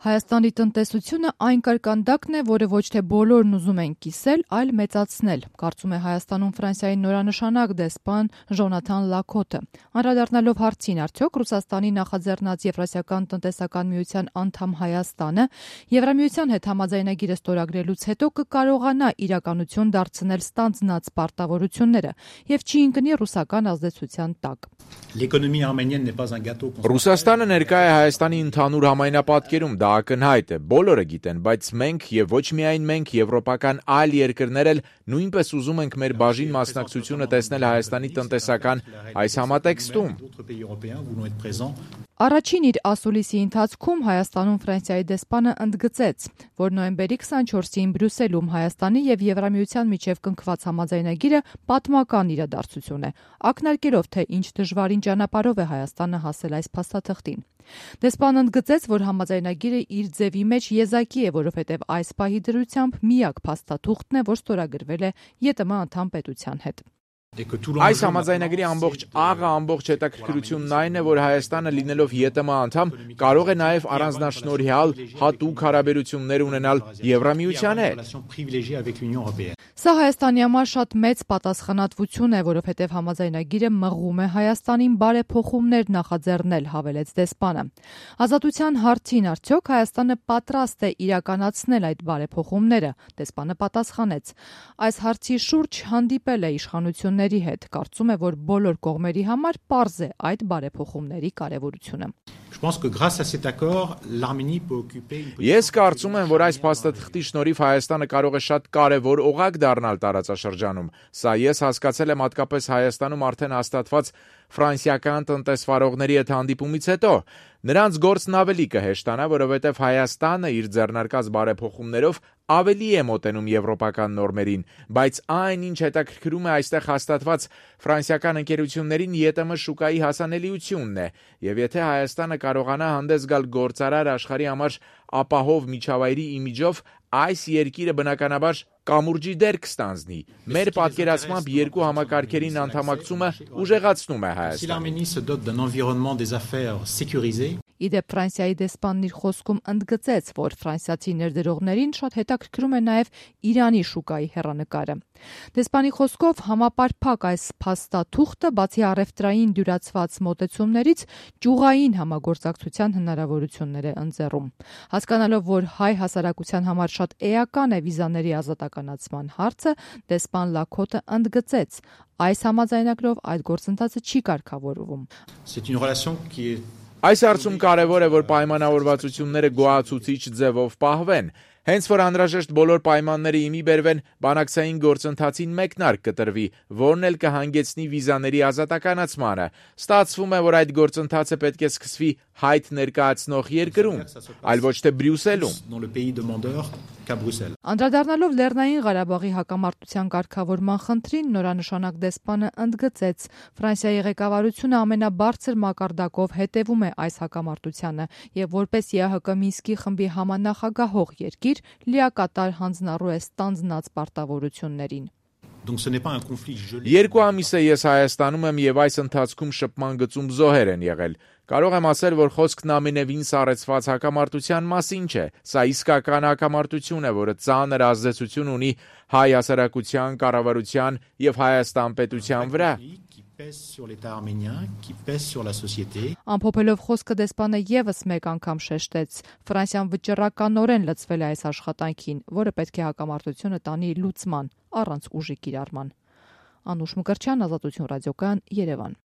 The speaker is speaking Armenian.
Հայաստանի տնտեսությունը այն կարկանդակն է, որը ոչ թե բոլորն ուզում են կիսել, այլ մեծացնել, կարծում է Հայաստանում Ֆրանսիայի նորանշանակ դեսպան Ժոնաթան Լակոթը։ Անդրադառնալով հարցին, արդյոք Ռուսաստանի նախաձեռնած Եվրասիական տնտեսական միության անդամ Հայաստանը Եվրամիության հետ համաձայնագիրը ստորագրելուց հետո կկարողանա իրականություն դարձնել ստանձնած պարտավորությունները եւ չի ընկնի ռուսական ազդեցության տակ։ Ռուսաստանը ներկա է Հայաստանի ընդհանուր համայնապատկերում, դա ակնհայտ է, բոլորը գիտեն, բայց մենք եւ ոչ միայն մենք, եվրոպական այլ երկրներ էլ նույնպես ուզում ենք մեր բաժին մասնակցությունը տեսնել Հայաստանի տնտեսական այս համատեքստում։ Առաջին իր ասուլիսի ընթացքում Հայաստանում Ֆրանսիայի դեսպանը ընդգծեց, որ նոյեմբերի 24-ին Բրյուսելում Հայաստանի եւ Եվրամիության միջև կնքված համաձայնագիրը պատմական իրադարձություն է, ակնարկելով, թե ինչ դժվարին ճանապարհով է Հայաստանը հասել այս փաստաթղթին։ Դեսպանը ընդգծեց, որ համաձայնագիրը իր ձևի մեջ եզակի է, որովհետև այս պահի դրությամբ միակ փաստաթուղթն է, որ ստորագրվել է ԵՏՄ անդամ պետության հետ։ Այս համաձայնագրի ամբողջ աղը, ամբողջ հետաքրքրությունն այն է, որ Հայաստանը լինելով ԵՏՄ անդամ կարող է նաև առանձնաշնորհյալ հատուկ հարաբերություններ ունենալ Եվրամիության հետ։ Սա Հայաստանի համար շատ մեծ պատասխանատվություն է, որովհետև համաձայնագիրը մղում է Հայաստանին բարեփոխումներ նախաձեռնել, հավելեց դեսպանը։ Ազատության հարցին արդյոք Հայաստանը պատրաստ է իրականացնել այդ բարեփոխումները, դեսպանը պատասխանեց։ Այս հարցի շուրջ հանդիպել է իշխանությունների հետ, կարծում է, որ բոլոր կողմերի համար պարզ է այդ բարեփոխումների կարևորությունը։ Ես կարծում եմ, որ այս փաստաթղթի շնորհիվ Հայաստանը կարող է շատ կարևոր օղակ դառնալ տարածաշրջանում։ Սա ես հասկացել եմ հատկապես Հայաստանում արդեն հաստատված ֆրանսիական տնտեսվարողների հետ հանդիպումից հետո։ Նրանց գործն ավելի կհեշտանա, որովհետև Հայաստանը իր ձեռնարկած բարեփոխումներով ավելի է մոտենում եվրոպական նորմերին, բայց այն, ինչ հետաքրքրում է այստեղ հաստատված ֆրանսիական ընկերություններին, ԵՏՄ շուկայի հասանելիությունն է, եւ եթե Հայաստանը կարողանա հանդես գալ գործարար աշխարհի համար ապահով միջավայրի իմիջով, այս երկիրը բնականաբար կամուրջի դեր կստանձնի։ Մեր պատկերացմամբ երկու համակարգերին անդամակցումը ուժեղացնում է Հայաստանը։ Իդեպ Ֆրանսիայի դեսպանն իր խոսքում ընդգծեց, որ ֆրանսիացի ներդրողներին շատ հետաքրքրում է նաև Իրանի շուկայի հեռանկարը։ Դեսպանի խոսքով համապարփակ այս փաստաթուղթը բացի առևտրային դյուրացված մոտեցումներից ճյուղային համագործակցության հնարավորություններ է ընձեռում։ Հասկանալով, որ հայ հասարակության համար շատ էական է վիզաների ազատականացման հարցը, դեսպան Լակոթը ընդգծեց, այս համաձայնագրով այդ գործընթացը չի կարգավորվում։ Այս հարցում կարևոր է, որ պայմանավորվածությունները գոհացուցիչ ձևով պահվեն։ Հենց որ անհրաժեշտ բոլոր պայմանները իմի բերվեն, բանակցային գործընթացին մեկնարկ կտրվի, որն էլ կհանգեցնի վիզաների ազատականացմանը։ Ստացվում է, որ այդ գործընթացը պետք է սկսվի հայտ ներկայացնող երկրում, այլ ոչ թե Բրյուսելում։ Անդրադառնալով Լեռնային Ղարաբաղի հակամարտության կարգավորման խնդրին, նորանշանակ դեսպանը ընդգծեց, Ֆրանսիայի ղեկավարությունը ամենաբարձր մակարդակով հետևում է այս հակամարտությանը եւ որպես ԵԱՀԿ Մինսկի խմբի համանախագահող երկիր լիակատար հանձնառու է ստանձնած պարտավորություններին։ Երկու ամիս է ես Հայաստանում եմ եւ այս ընթացքում շփման գծում զոհեր են եղել։ Կարող եմ ասել, որ խոսքն ամենևին սառեցված հակամարտության մասին չէ։ Սա իսկական հակամարտություն է, որը ծանր ազդեցություն ունի հայ հասարակության, կառավարության եւ Հայաստան պետության վրա։ Ամփոփելով խոսքը դեսպանը եւս մեկ անգամ շեշտեց. Ֆրանսիան վճռականորեն լծվել է այս աշխատանքին, որը պետք է հակամարտությունը տանի լուծման, առանց ուժի կիրառման։ Անուշ Մկրտչյան, Ազատություն ռադիոկայան, Երևան։